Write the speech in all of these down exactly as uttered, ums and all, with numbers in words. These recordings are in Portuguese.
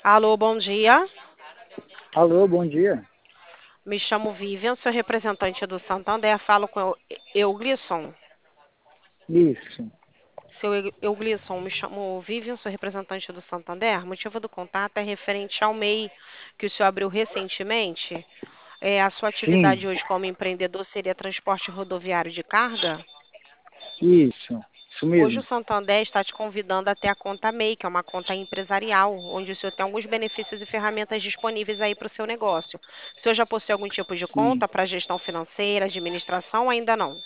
Alô, bom dia. Alô, bom dia. Me chamo Vivian, sou representante do Santander. Falo com Eu- Euglisson. Isso, Seu Eu- Euglisson, me chamo Vivian, sou representante do Santander. Motivo do contato é referente ao M E I que o senhor abriu recentemente. É, a sua sim, atividade hoje como empreendedor seria transporte rodoviário de carga? isso, isso Hoje o mesmo. Santander está te convidando até a conta M E I, que é uma conta empresarial, onde o senhor tem alguns benefícios e ferramentas disponíveis aí para o seu negócio. O senhor já possui algum tipo de Sim. conta para gestão financeira, administração ou ainda não?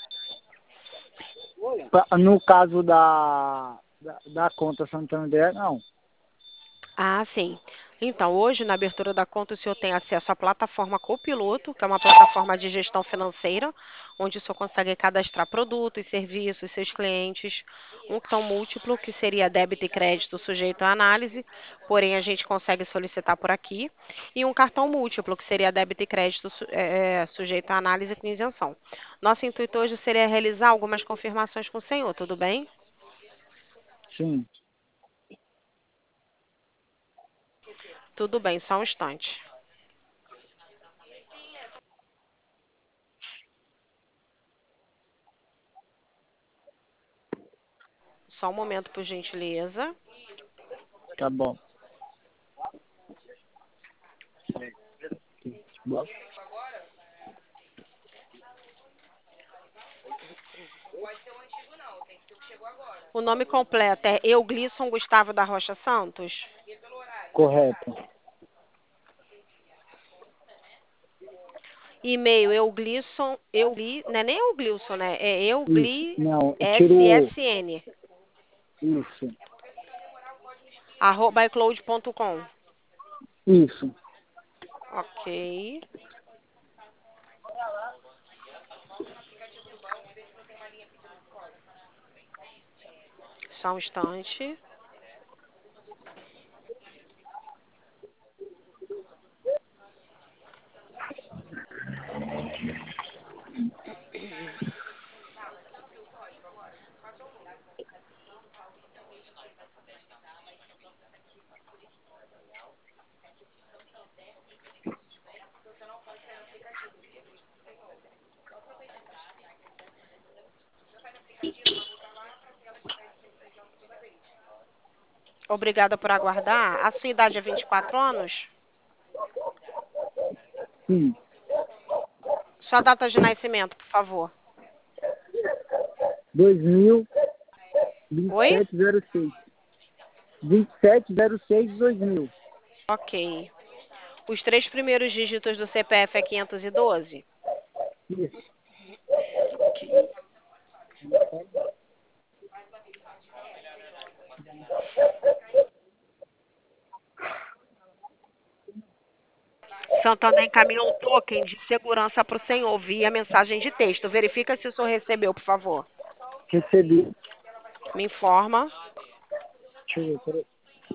Pa- No caso da, da, da conta Santander, não. Ah, sim. Então, hoje, na abertura da conta, o senhor tem acesso à plataforma Copiloto, que é uma plataforma de gestão financeira, onde o senhor consegue cadastrar produtos, serviços, seus clientes. Um cartão múltiplo, que seria débito e crédito sujeito à análise, porém a gente consegue solicitar por aqui. E um cartão múltiplo, que seria débito e crédito su- eh, sujeito à análise com isenção. Nosso intuito hoje seria realizar algumas confirmações com o senhor, tudo bem? Sim, Tudo bem, só um instante. Só um momento, por gentileza. tá bom. Bom, O nome completo é Euglisson Gustavo da Rocha Santos. correto. E-mail euglisson, eugli, não é nem Euglisson, né? É Isso, eugli, não, tira o... ssn, Isso, arroba icloud ponto com. isso. Ok. Só um instante. Obrigada por aguardar. A sua idade é vinte e quatro anos? Sim, Sua data de nascimento, por favor. dois mil, Oi? vinte e sete zero seis. vinte e sete zero seis de dois mil. Ok. Os três primeiros dígitos do C P F é quinhentos e doze? Isso. Ok. Santander encaminhou um token de segurança para o senhor via mensagem de texto. Verifica se o senhor recebeu, por favor. Recebi. Me informa. Deixa eu ver, peraí.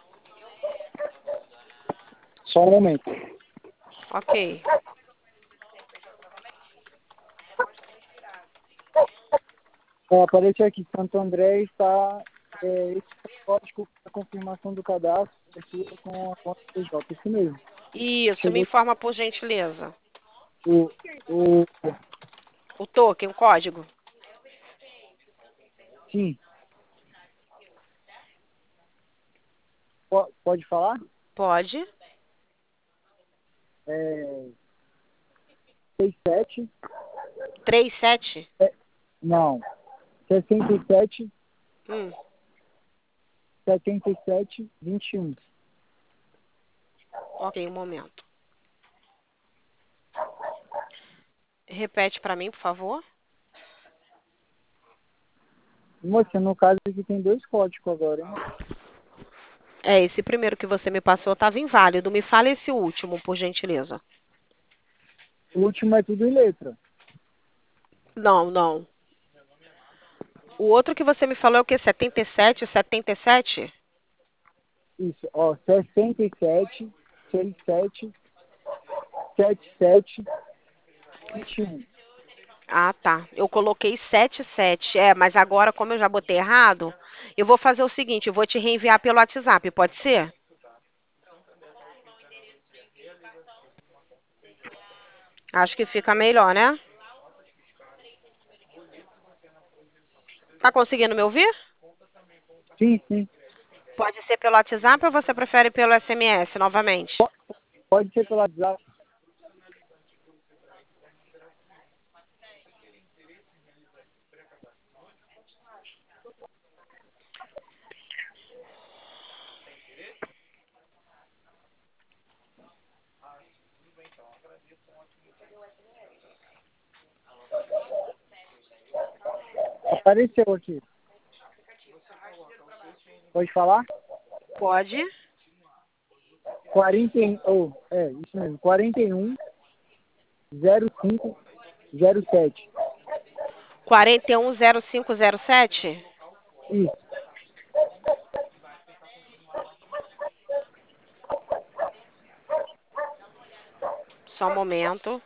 Só um momento. Ok. É, aparece aqui, Santo André está... É, esse é o código para confirmação do cadastro abertura com a conta P J. Isso mesmo. Isso, me Chegou informa por gentileza. o, o... O token, o código. Sim, po- pode falar? Pode. É, sessenta e sete, Três sete. é, não, sessenta e sete, Hum, setenta e sete, vinte e um. ok, um momento. Repete para mim, por favor. Moça, no caso aqui tem dois códigos agora, hein? É, esse primeiro que você me passou estava inválido. Me fala esse último, por gentileza. O último é tudo em letra. Não, não. O outro que você me falou é o quê? setenta e sete, setenta e sete? Isso, ó, sessenta e sete, sessenta e sete, setenta e sete, vinte e um. Ah, tá. Eu coloquei setenta e sete. É, mas agora, como eu já botei errado, eu vou fazer o seguinte, eu vou te reenviar pelo WhatsApp, pode ser? Acho que fica melhor, né? Tá conseguindo me ouvir? Sim, sim. Pode ser pelo WhatsApp ou você prefere pelo S M S novamente? Pode ser pelo WhatsApp. Apareceu aqui. Pode falar? Pode. quarenta e um, oh, é, isso mesmo. quarenta e um, zero cinco, zero sete. quarenta e um zero cinco zero sete? Isso. Só um momento.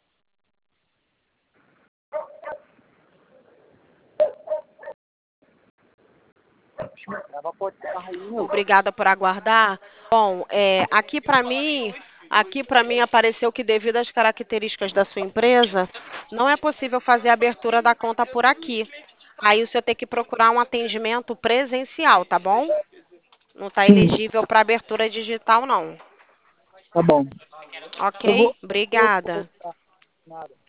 Ela pode estar aí, meu. Obrigada por aguardar. Bom, é, aqui para mim, aqui para mim apareceu que devido às características da sua empresa, não é possível fazer a abertura da conta por aqui. Aí o senhor tem que procurar um atendimento presencial, tá bom? Não está Sim, elegível para abertura digital, não. tá bom. Eu Ok? vou. Eu vou Obrigada. tá, nada.